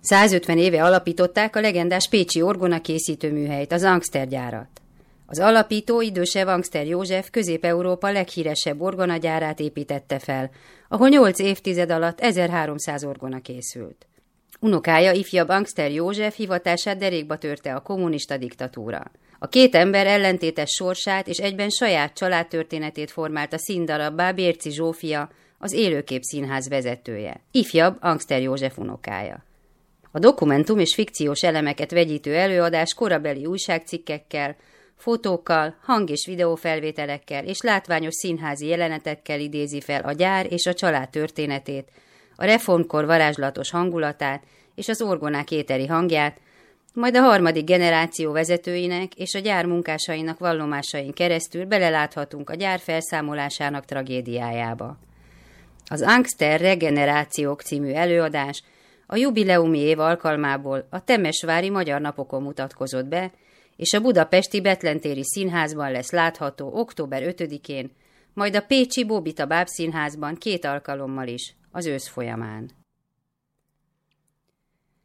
150 éve alapították a legendás pécsi orgonakészítő műhelyt, az Angster gyárat. Az alapító, idősebb Angster József Közép-Európa leghíresebb orgonagyárát építette fel, ahol 8 évtized alatt 1300 orgona készült. Unokája, ifjabb Angster József hivatását derékba törte a kommunista diktatúra. A két ember ellentétes sorsát és egyben saját családtörténetét formálta színdarabbá Bérczy Zsófia, az Élőkép Színház vezetője, ifjabb Angster József unokája. A dokumentum és fikciós elemeket vegyítő előadás korabeli újságcikkekkel, fotókkal, hang- és videófelvételekkel és látványos színházi jelenetekkel idézi fel a gyár és a család történetét, a reformkor varázslatos hangulatát és az orgonák éteri hangját, majd a harmadik generáció vezetőinek és a gyár munkásainak vallomásain keresztül beleláthatunk a gyár felszámolásának tragédiájába. Az Angster Regenerációk című előadás a jubileumi év alkalmából a Temesvári Magyar Napokon mutatkozott be, és a budapesti Bethlen-téri Színházban lesz látható október 5-én, majd a pécsi Bóbita Bábszínházban 2 alkalommal is az ősz folyamán.